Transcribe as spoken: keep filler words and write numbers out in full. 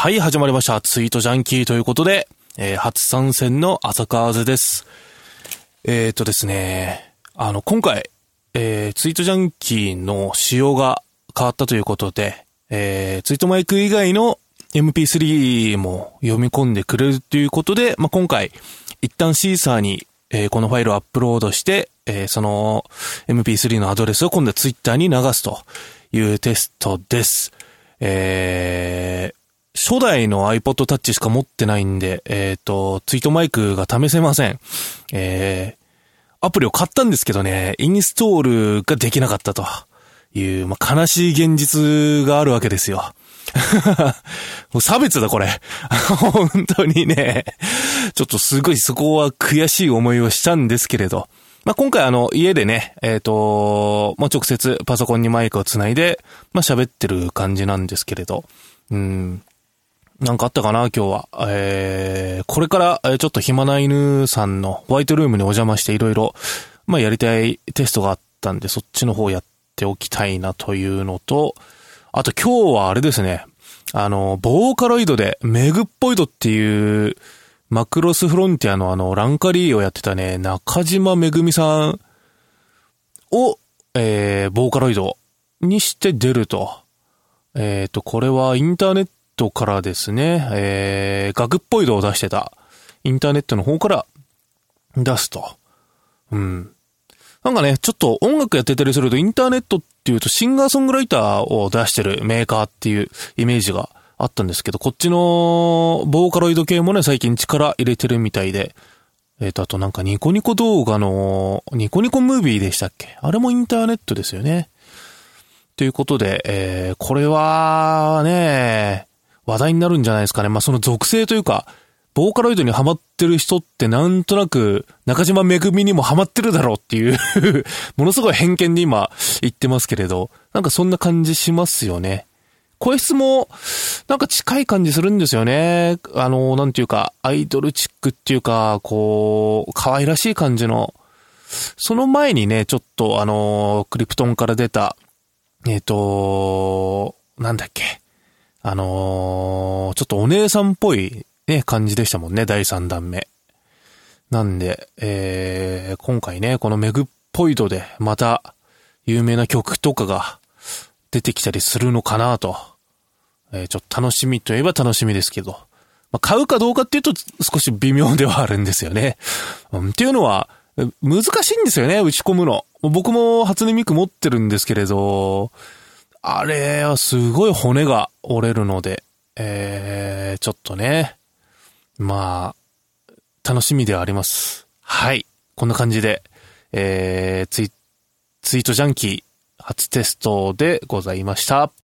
はい、始まりました。ツイートジャンキーということで、えー、初参戦の浅川津です。えーとですね、あの、今回、えー、ツイートジャンキーの仕様が変わったということで、えー、ツイートマイク以外の エムピースリー も読み込んでくれるということで、まあ、今回、一旦シーサーに、えー、このファイルをアップロードして、えー、その エムピースリー のアドレスを今度はツイッターに流すというテストです。えー、初代の iPod Touch しか持ってないんで、えっと、ツイートマイクが試せません。えー、アプリを買ったんですけどね、インストールができなかったという、まあ、悲しい現実があるわけですよ。もう差別だこれ。本当にね、ちょっとすごいそこは悔しい思いをしたんですけれど、まあ、今回あの家でね、えっと、まあ、直接パソコンにマイクをつないで、まあ、喋ってる感じなんですけれど、うん。なんかあったかな今日は。えー、これから、えー、ちょっと暇な犬さんのホワイトルームにお邪魔していろいろ、まあ、やりたいテストがあったんで、そっちの方やっておきたいなというのと、あと今日はあれですね、あの、ボーカロイドでメグっぽいドっていう、マクロスフロンティアのあの、ランカリーをやってたね、中島めぐみさんを、えー、ボーカロイドにして出ると。えっと、これはインターネットからですね、えー、楽っぽい度を出してたインターネットの方から出すと。うん。なんかね、ちょっと音楽やってたりするとインターネットっていうとシンガーソングライターを出してるメーカーっていうイメージがあったんですけど、こっちのボーカロイド系もね、最近力入れてるみたいで、えっと、あとなんかニコニコ動画の、ニコニコムービーでしたっけ？あれもインターネットですよね。ということで、えー、これはね、話題になるんじゃないですかね。まあ、その属性というか、ボーカロイドにハマってる人ってなんとなく中島めぐみにもハマってるだろうっていうものすごい偏見で今言ってますけれど、なんかそんな感じしますよね。声質もなんか近い感じするんですよね。あの、なんていうか、アイドルチックっていうか、こう、可愛らしい感じの、その前にね、ちょっとあの、クリプトンから出た、えっと、なんだっけ。あのー、ちょっとお姉さんっぽいね、感じでしたもんね、だいさんだんめ。なんで、えー、今回ね、このメグっぽい度でまた有名な曲とかが出てきたりするのかなと。えー、ちょっと楽しみといえば楽しみですけど。まあ、買うかどうかっていうと少し微妙ではあるんですよね。うん、っていうのは、難しいんですよね、打ち込むの。僕も初音ミク持ってるんですけれど、あれはすごい骨が折れるので、えー、ちょっとね、まあ、楽しみではあります。はい。こんな感じで、えー、ツイ、ツイートジャンキー初テストでございました。